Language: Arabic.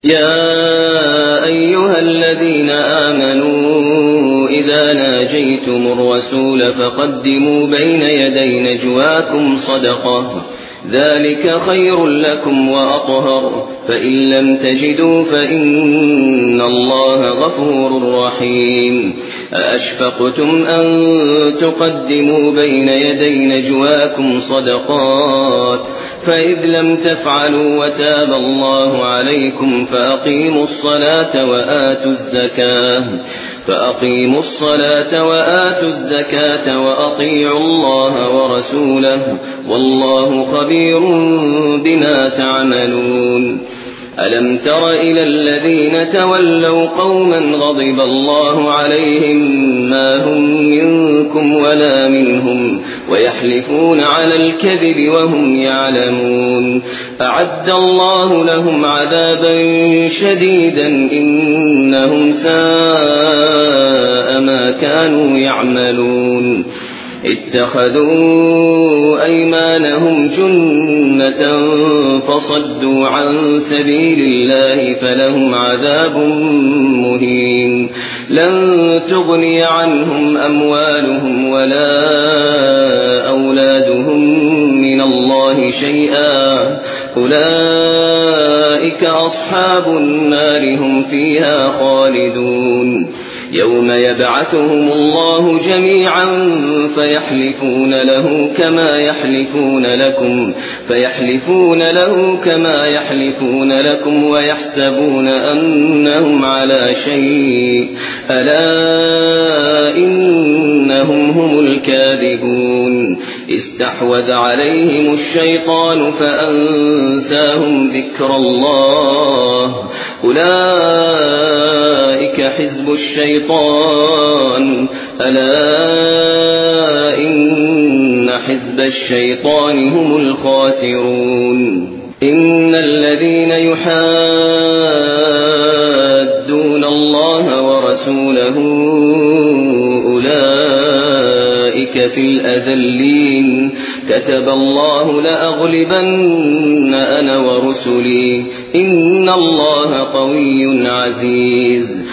يا أيها الذين آمنوا إذا ناجيتم الرسول فقدموا بين يدي نجواكم صدقة ذلك خير لكم وأطهر فإن لم تجدوا فإن الله غفور رحيم أأشفقتم أن تقدموا بين يدي نجواكم صدقات فإذ لم تفعلوا وتاب الله عليكم فأقيموا الصلاة وآتوا الزكاة وأطيعوا الله ورسوله والله خبير بما تعملون ألم تر إلى الذين تولوا قوما غضب الله عليهم ما هم منكم ولا منهم ويحلفون على الكذب وهم يعلمون أعد الله لهم عذابا شديدا إنهم ساء ما كانوا يعملون اتخذوا أيمانهم جنة فصدوا عن سبيل الله فلهم عذاب مهين لن تغني عنهم أموالهم ولا أولادهم من الله شيئا أولئك أصحاب النار هم فيها خالدون يوم يبعثهم الله جميعا فيحلفون له كما يحلفون لكم ويحسبون أنهم على شيء ألا إنهم هم الكاذبون استحوذ عليهم الشيطان فأنساهم ذكر الله أولئك حزب الشيطان ألا إن حزب الشيطان هم الخاسرون إن الذين يحادون الله ورسوله أولئك في الأذلين كتب الله لأغلبن أنا ورسلي إن الله قوي عزيز